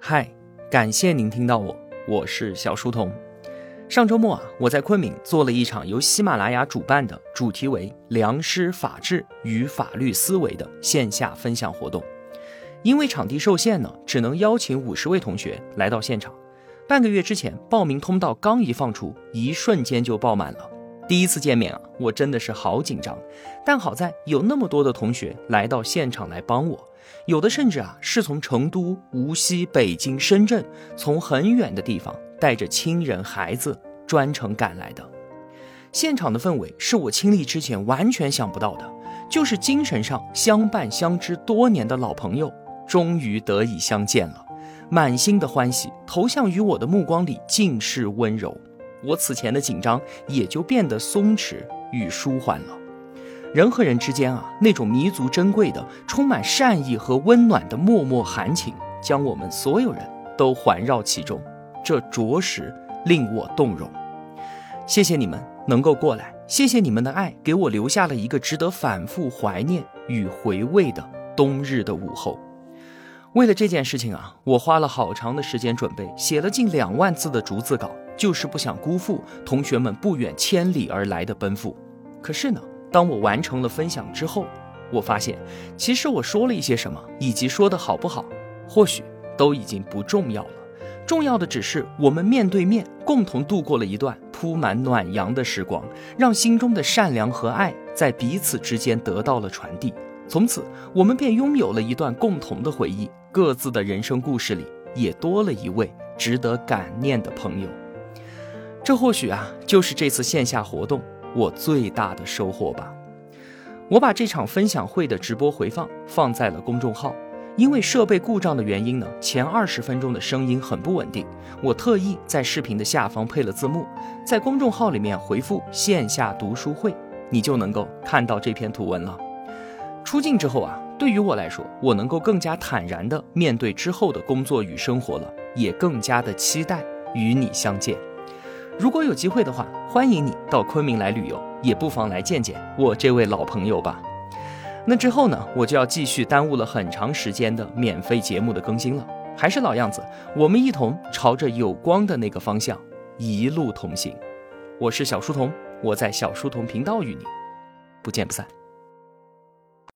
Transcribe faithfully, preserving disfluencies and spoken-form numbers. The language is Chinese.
嗨，感谢您听到我，我是小书童。上周末啊，我在昆明做了一场由喜马拉雅主办的主题为良师法治与法律思维的线下分享活动。因为场地受限呢，只能邀请五十位同学来到现场。半个月之前，报名通道刚一放出，一瞬间就爆满了。第一次见面啊，我真的是好紧张，但好在有那么多的同学来到现场来帮我，有的甚至啊是从成都、无锡、北京、深圳，从很远的地方带着亲人孩子专程赶来的。现场的氛围是我亲历之前完全想不到的，就是精神上相伴相知多年的老朋友终于得以相见了，满心的欢喜投向于我的目光里尽是温柔，我此前的紧张也就变得松弛与舒缓了。人和人之间啊，那种弥足珍贵的充满善意和温暖的脉脉含情，将我们所有人都环绕其中，这着实令我动容。谢谢你们能够过来，谢谢你们的爱，给我留下了一个值得反复怀念与回味的冬日的午后。为了这件事情啊，我花了好长的时间准备，写了近两万字的逐字稿，就是不想辜负同学们不远千里而来的奔赴。可是呢，当我完成了分享之后，我发现其实我说了一些什么，以及说的好不好，或许都已经不重要了。重要的只是我们面对面共同度过了一段铺满暖阳的时光，让心中的善良和爱在彼此之间得到了传递。从此我们便拥有了一段共同的回忆，各自的人生故事里也多了一位值得感念的朋友。这或许啊，就是这次线下活动我最大的收获吧。我把这场分享会的直播回放放在了公众号，因为设备故障的原因呢，前二十分钟的声音很不稳定，我特意在视频的下方配了字幕，在公众号里面回复线下读书会，你就能够看到这篇图文了。出境之后啊，对于我来说，我能够更加坦然地面对之后的工作与生活了，也更加的期待与你相见。如果有机会的话，欢迎你到昆明来旅游，也不妨来见见我这位老朋友吧。那之后呢，我就要继续耽误了很长时间的免费节目的更新了。还是老样子，我们一同朝着有光的那个方向一路同行。我是小书童，我在小书童频道与你不见不散。